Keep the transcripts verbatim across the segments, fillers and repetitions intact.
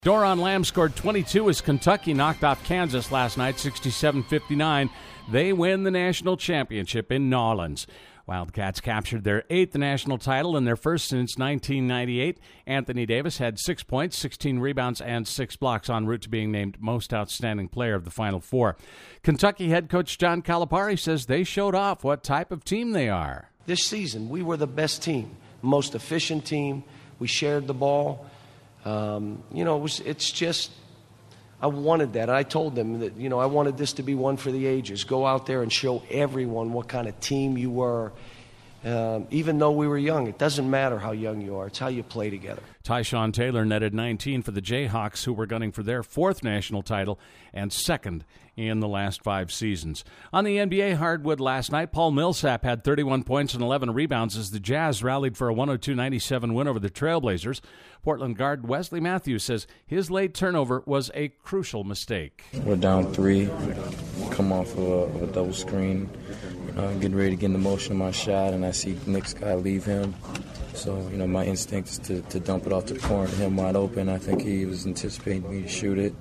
Doron Lamb scored twenty-two as Kentucky knocked off Kansas last night, sixty-seven fifty-nine. They win the national championship in New Orleans. Wildcats captured their eighth national title and their first since nineteen ninety-eight. Anthony Davis had six points, sixteen rebounds, and six blocks en route to being named Most Outstanding Player of the Final Four. Kentucky head coach John Calipari says they showed off what type of team they are. This season, we were the best team, most efficient team. We shared the ball. Um, you know, it was, it's just, I wanted that. I told them that, you know, I wanted this to be one for the ages. Go out there and show everyone what kind of team you were. Um, even though we were young, it doesn't matter how young you are. It's how you play together. Tyshawn Taylor netted nineteen for the Jayhawks, who were gunning for their fourth national title and second in the last five seasons. On the N B A hardwood last night, Paul Millsap had thirty-one points and eleven rebounds as the Jazz rallied for a one oh two ninety-seven win over the Trailblazers. Portland guard Wesley Matthews says his late turnover was a crucial mistake. We're down three, come off of a, of a double screen, uh, getting ready to get in the motion of my shot, and I see Nick's guy leave him. So, you know, my instinct is to, to dump it off to the corner, him wide open. I think he was anticipating me to shoot it.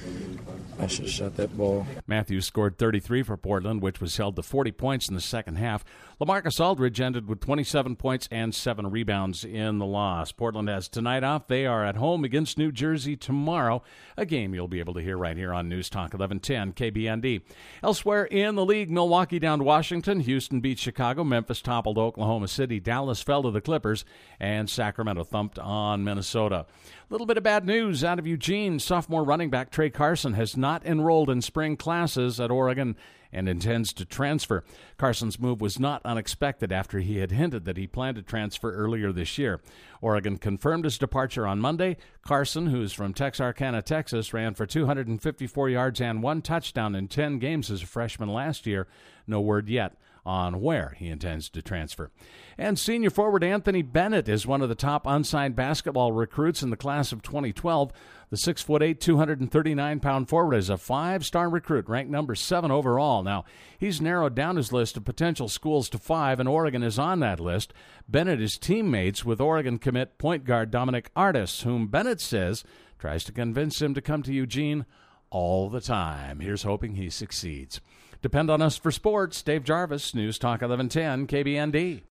I should have shot that ball. Matthews scored thirty-three for Portland, which was held to forty points in the second half. LaMarcus Aldridge ended with twenty-seven points and seven rebounds in the loss. Portland has tonight off. They are at home against New Jersey tomorrow, a game you'll be able to hear right here on News Talk eleven ten K B N D. Elsewhere in the league, Milwaukee downed Washington, Houston beat Chicago, Memphis toppled Oklahoma City, Dallas fell to the Clippers, and Sacramento thumped on Minnesota. A little bit of bad news out of Eugene. Sophomore running back Trey Carson has not enrolled in spring classes at Oregon and intends to transfer. Carson's move was not unexpected after he had hinted that he planned to transfer earlier this year. Oregon confirmed his departure on Monday. Carson, who's from Texarkana, Texas, ran for two hundred fifty-four yards and one touchdown in ten games as a freshman last year. No word yet on where he intends to transfer. And senior forward Anthony Bennett is one of the top unsigned basketball recruits in the class of twenty twelve. The six foot eight, two hundred thirty-nine pound forward is a five-star recruit, ranked number seven overall. Now, he's narrowed down his list of potential schools to five, and Oregon is on that list. Bennett is teammates with Oregon commit point guard Dominic Artis, whom Bennett says tries to convince him to come to Eugene all the time. Here's hoping he succeeds. Depend on us for sports. Dave Jarvis, News Talk eleven ten K B N D.